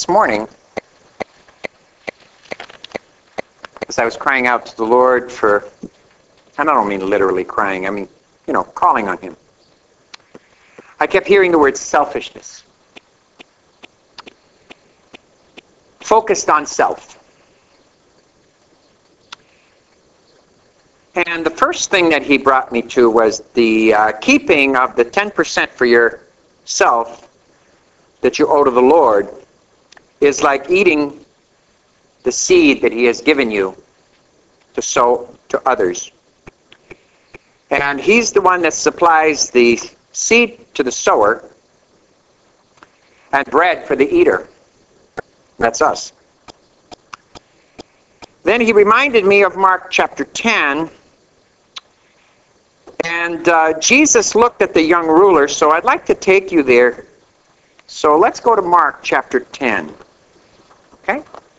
this morning, as I was crying out to the Lord for, and I don't mean literally crying, I mean, calling on Him, I kept hearing the word selfishness. Focused on self. And the first thing that He brought me to was the keeping of the 10% for yourself that you owe to the Lord is like eating the seed that He has given you to sow to others. And He's the one that supplies the seed to the sower and bread for the eater. That's us. Then He reminded me of Mark chapter 10. And Jesus looked at the young ruler, so I'd like to take you there. So let's go to Mark chapter 10. Okay?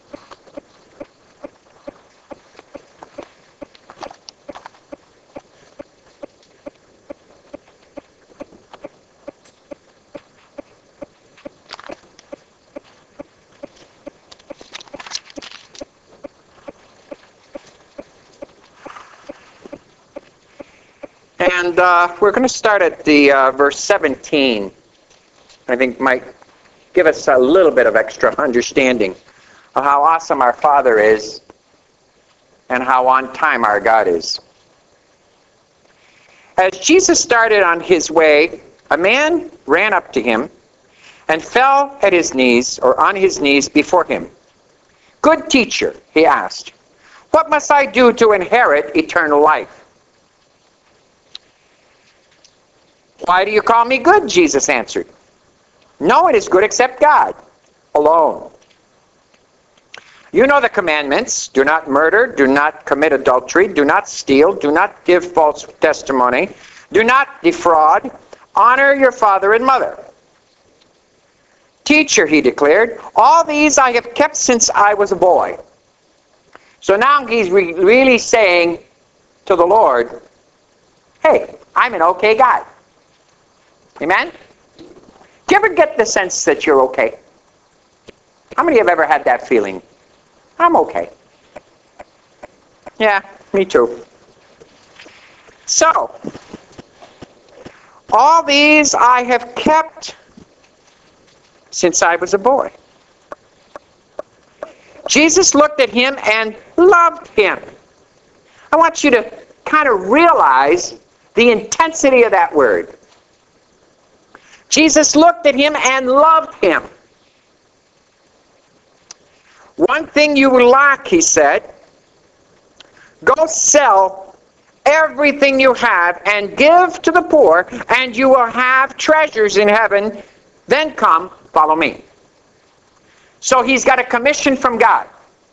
And we're going to start at the verse 17. I think might give us a little bit of extra understanding of how awesome our Father is and how on time our God is. As Jesus started on His way, a man ran up to Him and fell at His knees, or on His knees before Him. "Good teacher," he asked, "what must I do to inherit eternal life?" "Why do you call me good?" Jesus answered. "No one is good except God alone. You know the commandments: do not murder, do not commit adultery, do not steal, do not give false testimony, do not defraud, honor your father and mother." "Teacher," he declared, "all these I have kept since I was a boy." So now he's really saying to the Lord, hey, I'm an okay guy. Amen? Do you ever get the sense that you're okay? How many have ever had that feeling? I'm okay. Yeah, me too. So, all these I have kept since I was a boy. Jesus looked at him and loved him. I want you to kind of realize the intensity of that word. Jesus looked at him and loved him. "One thing you lack," he said. "Go sell everything you have and give to the poor, and you will have treasures in heaven. Then come, follow me." So he's got a commission from God.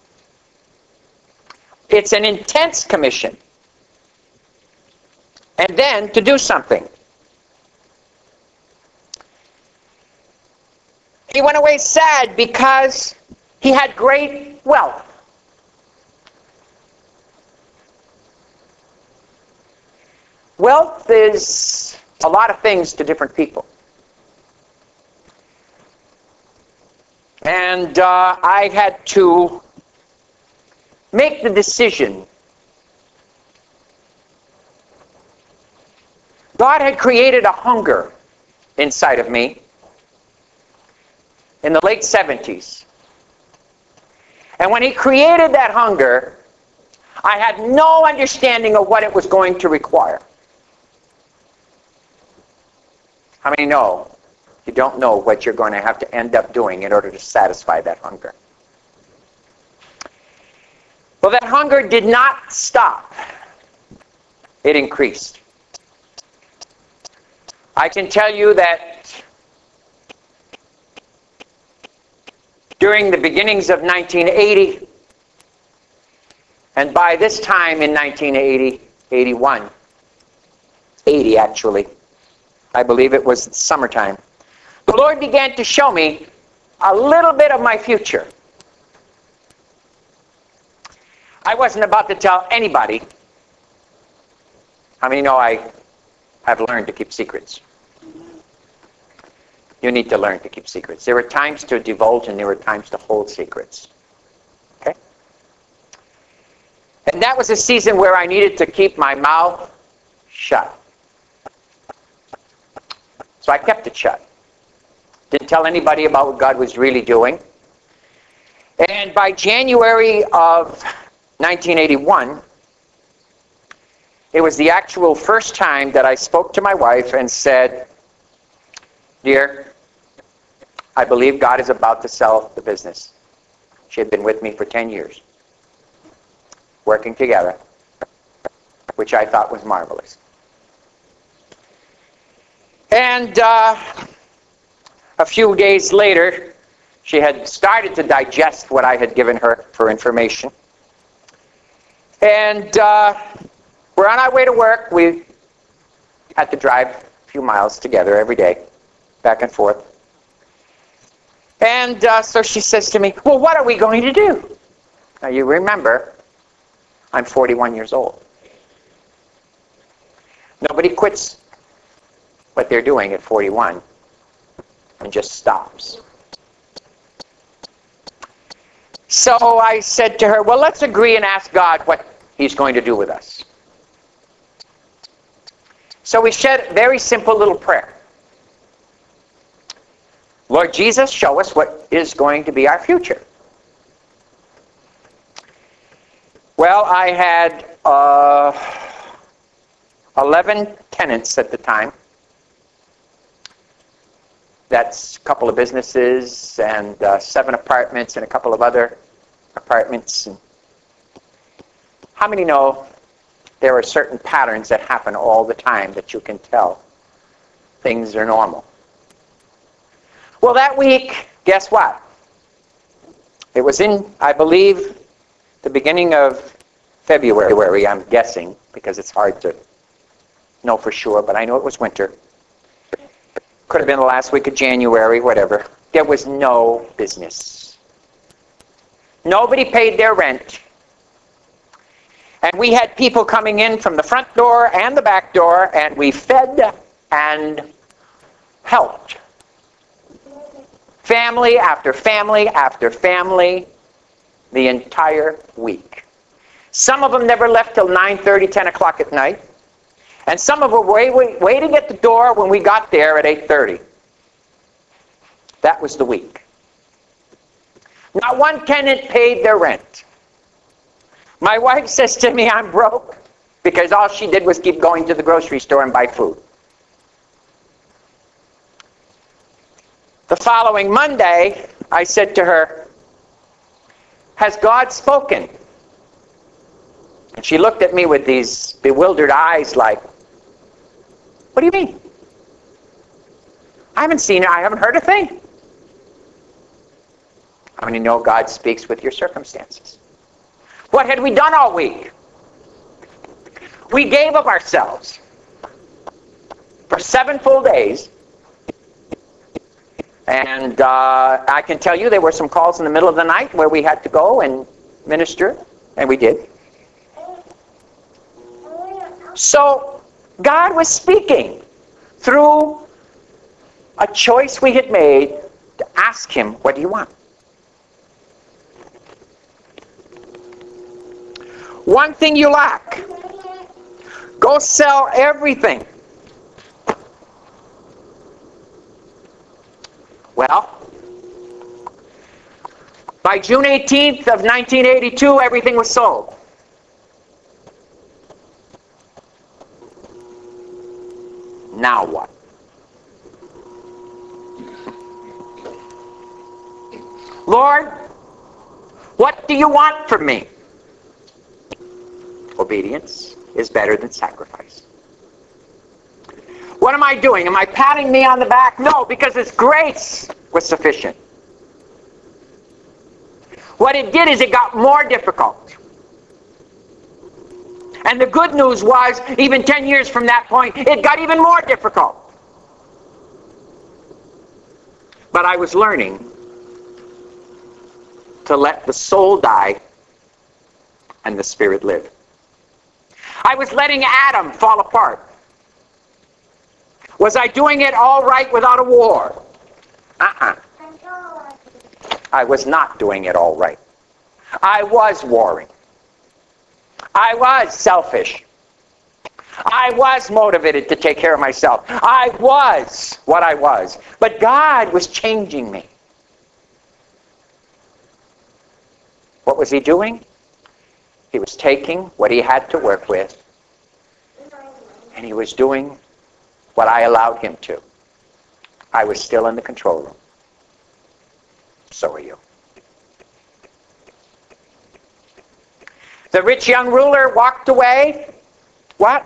It's an intense commission. And then to do something. He went away sad because he had great wealth. Wealth is a lot of things to different people. And I had to make the decision. God had created a hunger inside of me in the late 70s. And when He created that hunger, I had no understanding of what it was going to require. How many know you don't know what you're going to have to end up doing in order to satisfy that hunger? Well, that hunger did not stop. It increased. I can tell you that during the beginnings of 1980, and by this time in 1980, 81, 80 actually, I believe it was summertime, the Lord began to show me a little bit of my future. I wasn't about to tell anybody. How many know I have learned to keep secrets? You need to learn to keep secrets. There are times to divulge and there are times to hold secrets. Okay? And that was a season where I needed to keep my mouth shut. So I kept it shut. Didn't tell anybody about what God was really doing. And by January of 1981, it was the actual first time that I spoke to my wife and said, "Dear, I believe God is about to sell the business." She had been with me for 10 years, working together, which I thought was marvelous. And a few days later, she had started to digest what I had given her for information. And we're on our way to work. We had to drive a few miles together every day, back and forth. And so she says to me, "Well, what are we going to do?" Now, you remember, I'm 41 years old. Nobody quits what they're doing at 41 and just stops. So I said to her, "Well, let's agree and ask God what He's going to do with us." So we said a very simple little prayer. "Lord Jesus, show us what is going to be our future." Well, I had 11 tenants at the time. That's a couple of businesses and 7 apartments and a couple of other apartments. And how many know there are certain patterns that happen all the time that you can tell things are normal? Well, that week, guess what? It was in, I believe, the beginning of February, I'm guessing, because it's hard to know for sure, but I know it was winter. Could have been the last week of January, whatever. There was no business. Nobody paid their rent. And we had people coming in from the front door and the back door, and we fed and helped. Family after family after family, the entire week. Some of them never left till 9:30, 10 o'clock at night. And some of them were waiting at the door when we got there at 8:30. That was the week. Not one tenant paid their rent. My wife says to me, "I'm broke," because all she did was keep going to the grocery store and buy food. The following Monday, I said to her, "Has God spoken?" And she looked at me with these bewildered eyes like, "What do you mean? I haven't seen it. I haven't heard a thing." How many know God speaks with your circumstances? What had we done all week? We gave of ourselves for 7 full days. And I can tell you there were some calls in the middle of the night where we had to go and minister, and we did. So God was speaking through a choice we had made to ask Him, "What do you want?" One thing you lack. Go sell everything. Well, by June 18th of 1982, everything was sold. Now what? "Lord, what do you want from me?" Obedience is better than sacrifice. What am I doing? Am I patting me on the back? No, because His grace was sufficient. What it did is it got more difficult. And the good news was, even 10 years from that point, it got even more difficult. But I was learning to let the soul die and the spirit live. I was letting Adam fall apart. Was I doing it all right without a war? I was not doing it all right. I was warring. I was selfish. I was motivated to take care of myself. I was what I was. But God was changing me. What was he doing? He was taking what he had to work with, and he was doing what I allowed him to. I was still in the control room. So are you. The rich young ruler walked away. What?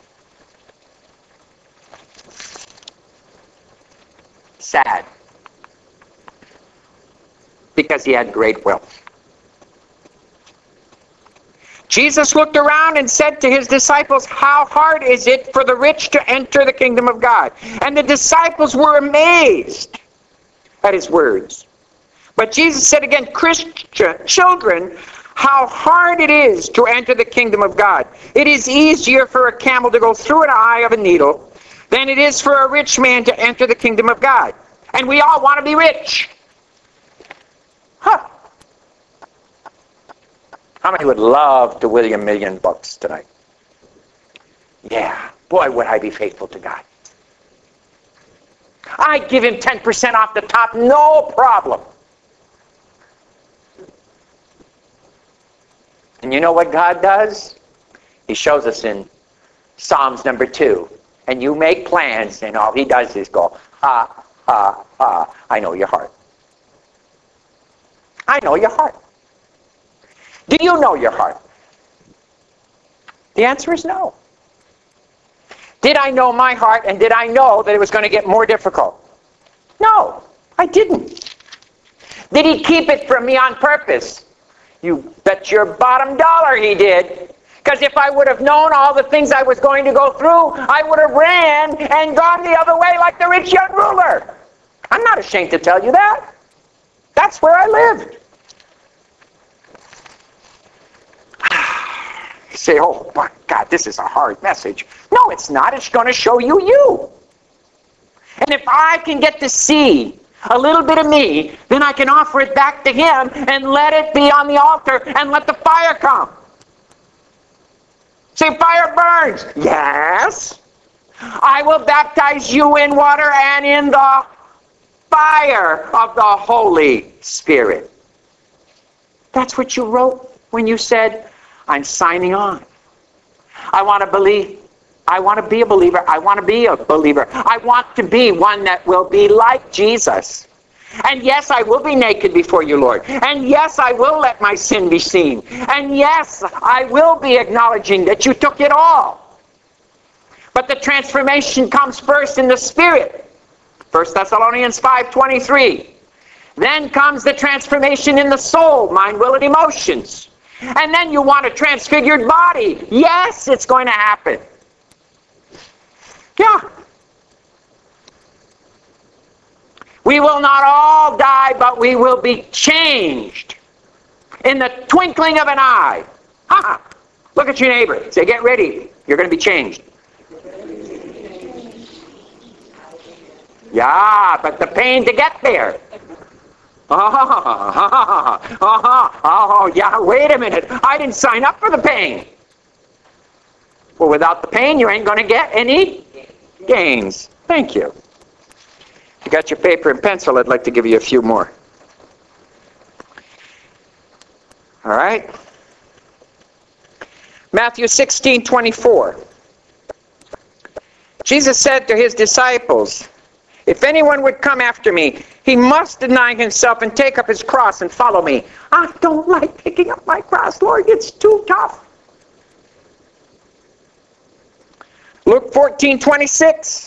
Sad. Because he had great wealth. Jesus looked around and said to his disciples, how hard is it for the rich to enter the kingdom of God? And the disciples were amazed at his words. But Jesus said again, children, how hard it is to enter the kingdom of God. It is easier for a camel to go through an eye of a needle than it is for a rich man to enter the kingdom of God. And we all want to be rich. Huh. How many would love to win $1 million tonight? Yeah. Boy, would I be faithful to God. I'd give him 10% off the top, no problem. And you know what God does? He shows us in Psalms number 2. And you make plans, and all he does is go, ha, ha, ha. I know your heart. I know your heart. Do you know your heart? The answer is no. Did I know my heart, and did I know that it was going to get more difficult? No, I didn't. Did he keep it from me on purpose? You bet your bottom dollar he did. Because if I would have known all the things I was going to go through, I would have ran and gone the other way like the rich young ruler. I'm not ashamed to tell you that. That's where I lived. You say, oh my God, this is a hard message. No, it's not. It's going to show you you. And if I can get to see a little bit of me, then I can offer it back to him and let it be on the altar and let the fire come. Say, fire burns. Yes. I will baptize you in water and in the fire of the Holy Spirit. That's what you wrote when you said, I'm signing on. I want to believe. I want to be a believer. I want to be a believer. I want to be one that will be like Jesus. And yes, I will be naked before you, Lord. And yes, I will let my sin be seen. And yes, I will be acknowledging that you took it all. But the transformation comes first in the Spirit. 1 Thessalonians 5:23. Then comes the transformation in the soul, mind, will, and emotions. And then you want a transfigured body. Yes, it's going to happen. Yeah. We will not all die, but we will be changed in the twinkling of an eye. Ha! Look at your neighbor. Say, get ready. You're going to be changed. Yeah, but the pain to get there. Oh, yeah, wait a minute. I didn't sign up for the pain. Well, without the pain, you ain't going to get any gains. Thank you. If you got your paper and pencil, I'd like to give you a few more. All right? Matthew 16:24. Jesus said to his disciples, if anyone would come after me, he must deny himself and take up his cross and follow me. I don't like picking up my cross, Lord. It's too tough. Luke 14:26.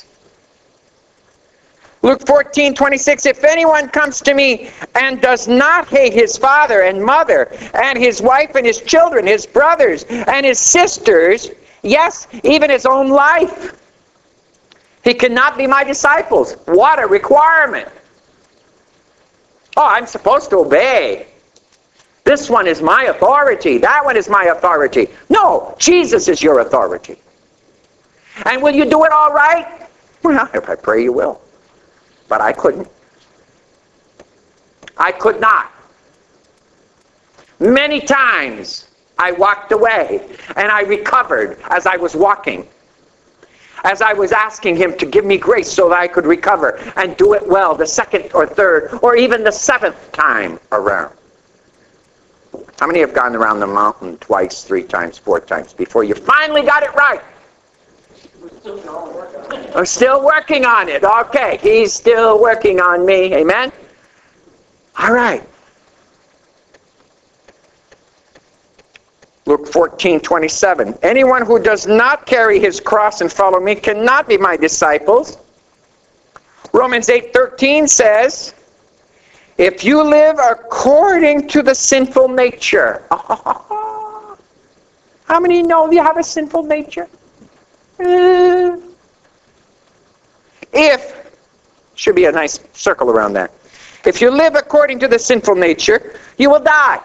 Luke 14:26. If anyone comes to me and does not hate his father and mother and his wife and his children, his brothers and his sisters, yes, even his own life, he cannot be my disciples. What a requirement. Oh, I'm supposed to obey. This one is my authority. That one is my authority. No, Jesus is your authority. And will you do it all right? Well, I pray you will. But I couldn't. I could not. Many times I walked away and I recovered as I was walking. As I was asking him to give me grace so that I could recover and do it well the second or third or even the seventh time around. How many have gone around the mountain twice, 3 times, 4 times before you finally got it right? I'm still working on it. Okay, he's still working on me. Amen? All right. Luke 14:27. Anyone who does not carry his cross and follow me cannot be my disciples. Romans 8:13 says, if you live according to the sinful nature. How many know you have a sinful nature? If, should be a nice circle around that. If you live according to the sinful nature, you will die.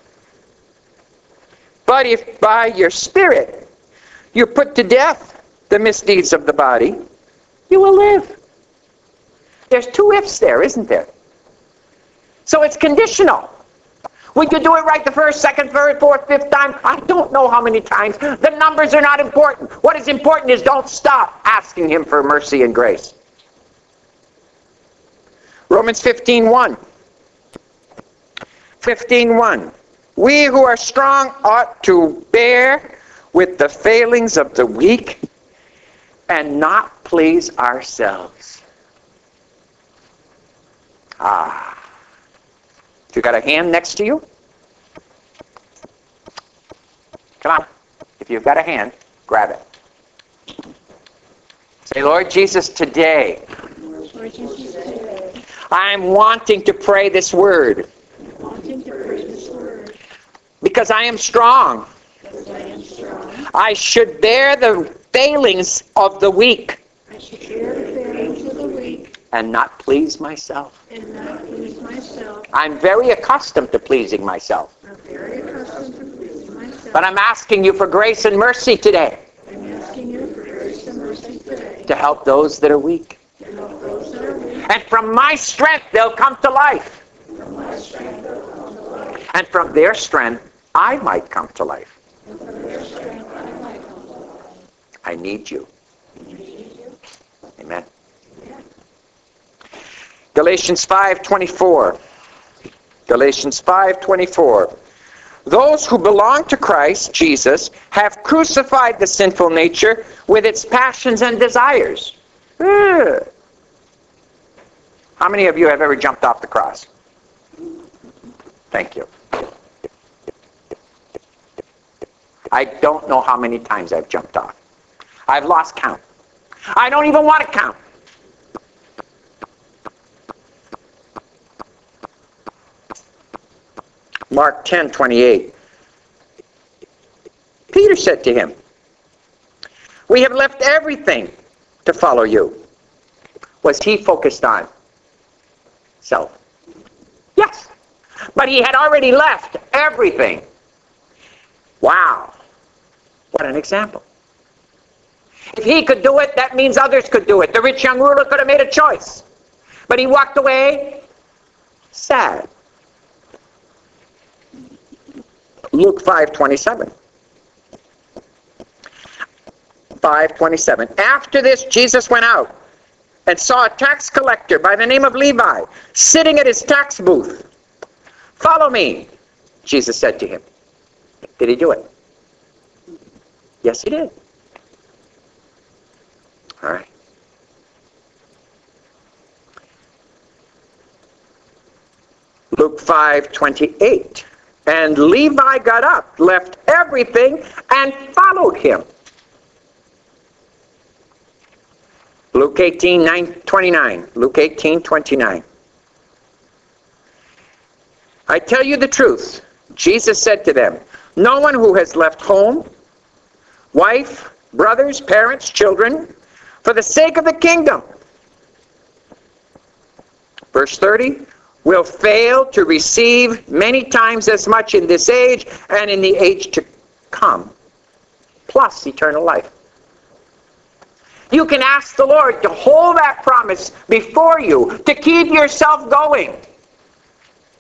But if by your Spirit you put to death the misdeeds of the body, you will live. There's 2 ifs there, isn't there? So it's conditional. Would you do it right the first, second, third, fourth, fifth time? I don't know how many times. The numbers are not important. What is important is don't stop asking him for mercy and grace. Romans 15:1. 15:1. We who are strong ought to bear with the failings of the weak and not please ourselves. You got a hand next to you? Come on. If you've got a hand, grab it. Say, Lord Jesus, today I'm wanting to pray this word. Because I am strong. I should bear the failings of the weak. And not please myself. I'm very accustomed to pleasing myself. But I'm asking you for grace and mercy today. To help those that are weak. And from my strength they'll come to life. And from their strength I might come to life. I need you. Amen. Galatians 5:24. Galatians 5:24. Those who belong to Christ Jesus have crucified the sinful nature with its passions and desires. How many of you have ever jumped off the cross? Thank you. I don't know how many times I've jumped off. I've lost count. I don't even want to count. Mark 10:28. Peter said to him, we have left everything to follow you. Was he focused on self? Yes. But he had already left everything. Wow. What an example. If he could do it, that means others could do it. The rich young ruler could have made a choice. But he walked away sad. Luke 5:27. 5:27. After this, Jesus went out and saw a tax collector by the name of Levi sitting at his tax booth. Follow me, Jesus said to him. Did he do it? Yes, he did. All right. Luke 5:28. And Levi got up, left everything, and followed him. Luke 18:29. Luke 18:29. I tell you the truth, Jesus said to them, no one who has left home, wife, brothers, parents, children, for the sake of the kingdom. Verse 30. Will fail to receive many times as much in this age and in the age to come, plus eternal life. You can ask the Lord to hold that promise before you, to keep yourself going.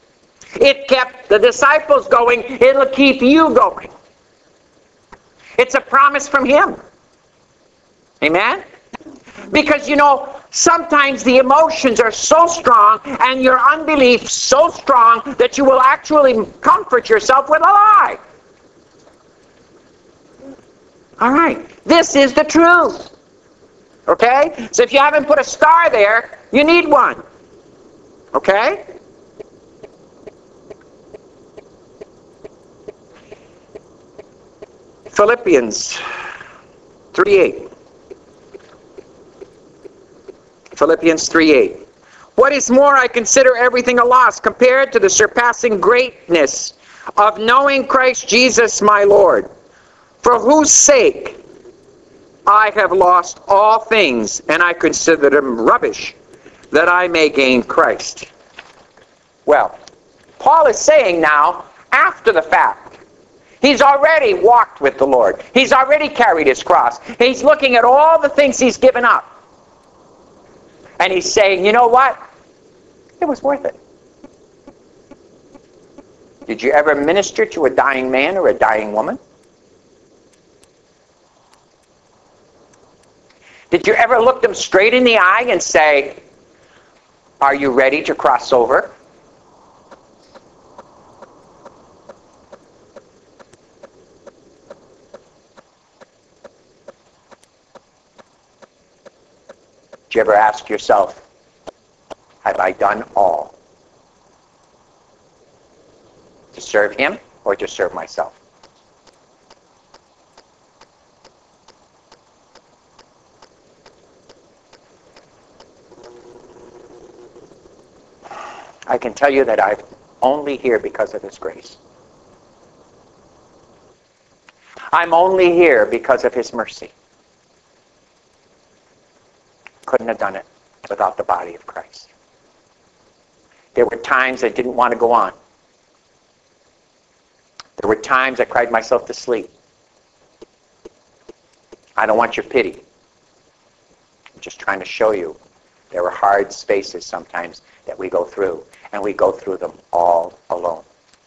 It kept the disciples going. It'll keep you going. It's a promise from him. Amen? Because, sometimes the emotions are so strong and your unbelief so strong that you will actually comfort yourself with a lie. All right. This is the truth. Okay? So if you haven't put a star there, you need one. Okay? Philippians 3:8. Philippians 3:8. What is more, I consider everything a loss compared to the surpassing greatness of knowing Christ Jesus my Lord, for whose sake I have lost all things, and I consider them rubbish, that I may gain Christ. Well, Paul is saying now, after the fact, he's already walked with the Lord. He's already carried his cross. He's looking at all the things he's given up. And he's saying, you know what? It was worth it. Did you ever minister to a dying man or a dying woman? Did you ever look them straight in the eye and say, are you ready to cross over? Did you ever ask yourself, have I done all to serve him or to serve myself? I can tell you that I'm only here because of his grace. I'm only here because of his mercy. Couldn't have done it without the body of Christ. There were times I didn't want to go on. There were times I cried myself to sleep. I don't want your pity. I'm just trying to show you there are hard spaces sometimes that we go through, and we go through them all alone.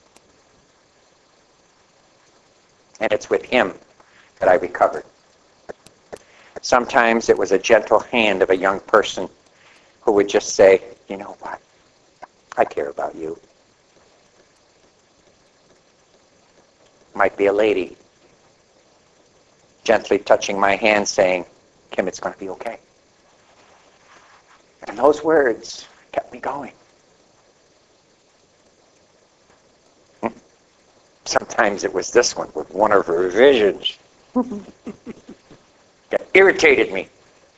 And it's with him that I recovered. Sometimes it was a gentle hand of a young person who would just say, you know what? I care about you. Might be a lady gently touching my hand saying, Kim, it's going to be okay. And those words kept me going. Sometimes it was this one with one of her visions that irritated me.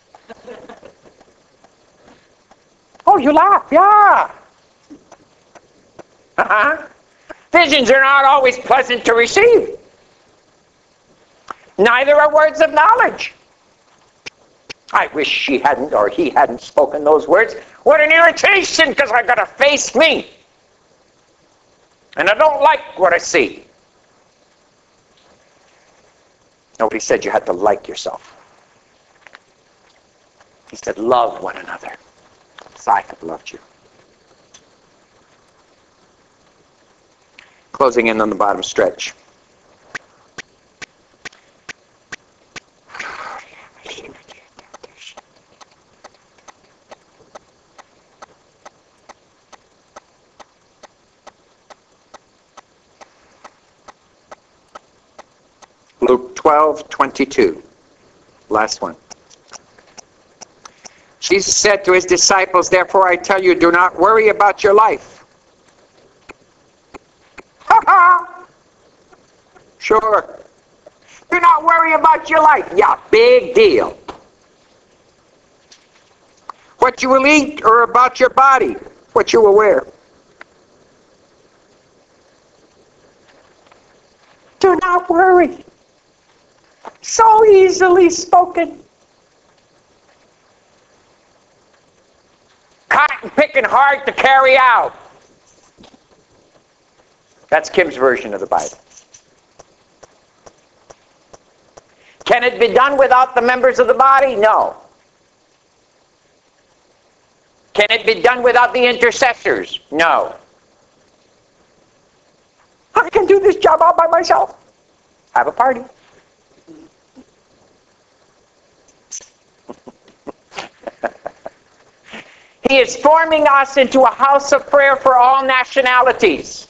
Oh, you laugh, yeah. Visions are not always pleasant to receive. Neither are words of knowledge. I wish she hadn't or he hadn't spoken those words. What an irritation, because I got to face me. And I don't like what I see. Nobody said you had to like yourself. He said, love one another as I have loved you. Closing in on the bottom stretch. Luke 12:22. Last one. Jesus said to his disciples, therefore I tell you, do not worry about your life. Sure. Do not worry about your life. Yeah, big deal. What you will eat, or about your body, what you will wear. Do not worry. So easily spoken. Cotton picking hard to carry out. That's Kim's version of the Bible. Can it be done without the members of the body? No. Can it be done without the intercessors? No. I can do this job all by myself. Have a party. He is forming us into a house of prayer for all nationalities,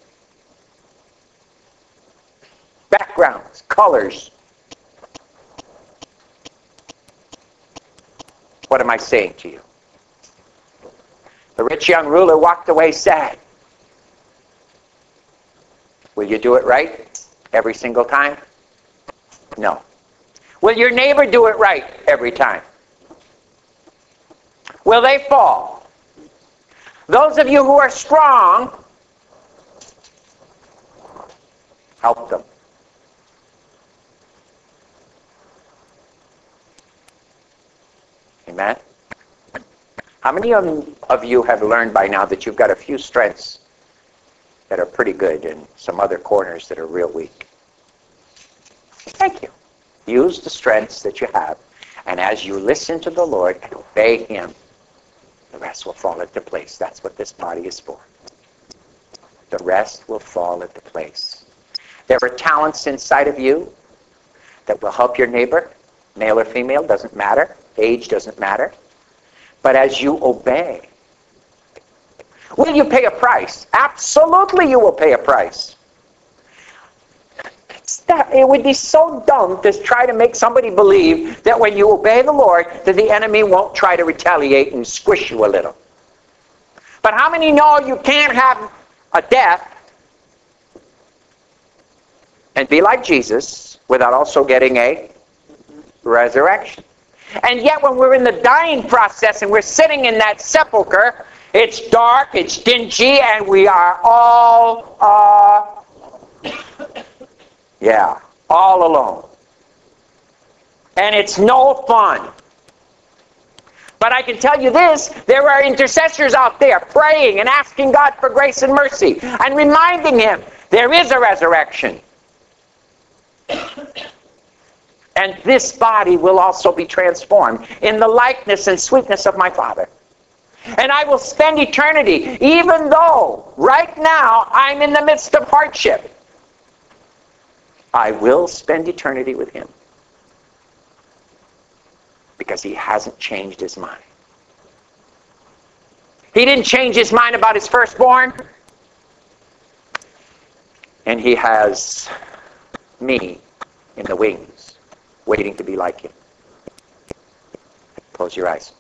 backgrounds, colors. What am I saying to you? The rich young ruler walked away sad. Will you do it right every single time? No. Will your neighbor do it right every time? Will they fall? Those of you who are strong, help them. Amen? How many of you have learned by now that you've got a few strengths that are pretty good and some other corners that are real weak? Thank you. Use the strengths that you have, and as you listen to the Lord and obey Him, the rest will fall into place. That's what this body is for. The rest will fall into place. There are talents inside of you that will help your neighbor, male or female, doesn't matter. Age doesn't matter. But as you obey, will you pay a price? Absolutely you will pay a price. It would be so dumb to try to make somebody believe that when you obey the Lord, that the enemy won't try to retaliate and squish you a little. But how many know you can't have a death and be like Jesus without also getting a resurrection? And yet when we're in the dying process and we're sitting in that sepulcher, it's dark, it's dingy, and we are all all alone. And it's no fun. But I can tell you this, there are intercessors out there praying and asking God for grace and mercy and reminding Him there is a resurrection. And this body will also be transformed in the likeness and sweetness of my Father. And I will spend eternity, even though right now I'm in the midst of hardship. I will spend eternity with Him. Because He hasn't changed His mind. He didn't change His mind about His firstborn. And He has me in the wings, waiting to be like Him. Close your eyes.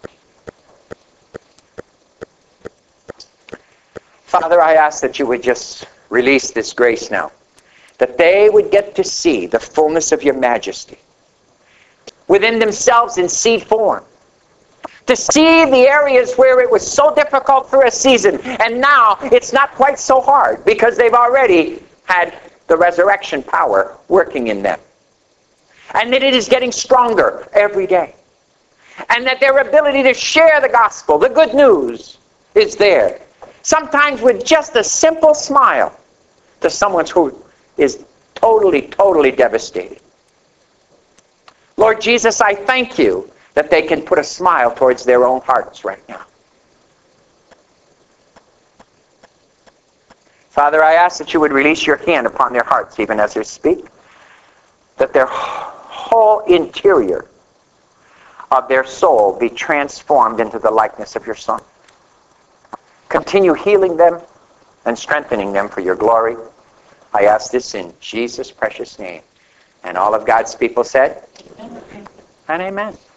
Father, I ask that you would just release this grace now, that they would get to see the fullness of your majesty within themselves in seed form, to see the areas where it was so difficult for a season, and now it's not quite so hard because they've already had the resurrection power working in them, and that it is getting stronger every day, and that their ability to share the gospel, the good news, is there. Sometimes with just a simple smile to someone who is totally, totally devastated. Lord Jesus, I thank you that they can put a smile towards their own hearts right now. Father, I ask that you would release your hand upon their hearts even as they speak, that their whole interior of their soul be transformed into the likeness of your Son. Continue healing them and strengthening them for your glory. I ask this in Jesus' precious name. And all of God's people said, amen. And amen.